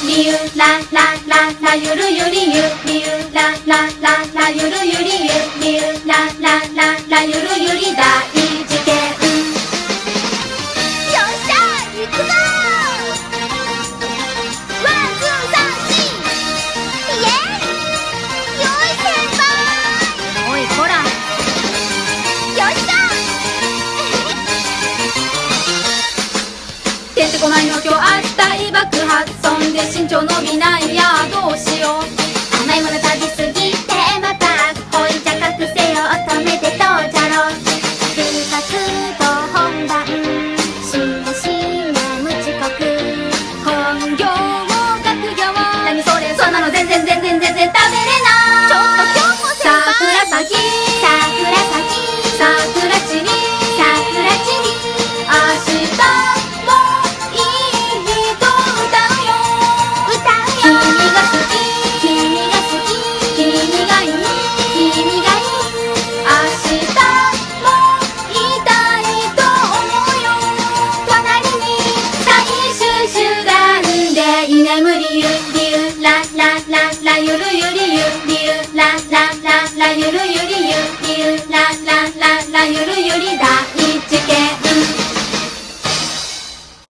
りゆららららゆるゆりゆりゆららららゆるゆりゆりゆららららゆるゆり大事件。 よっしゃ行くぞワンツーサンシーイエーイよい先輩おいこら。 よっしゃてんてこまいの今日明日爆発そんで身長伸びないやどうしよう。 甘いもの食べすぎてまたほいじゃ覚醒を止めてどうじゃろう。部活動本番しめしめ無遅刻本業学業何それそんなの全然食べれない。 ちょっと今日も先輩桜咲き桜散り明日もいい人歌うよ。君が好き君がいい明日もいたいと思うよ。隣に最終手段で居眠りゆりゆららららゆるゆりゆりゆらら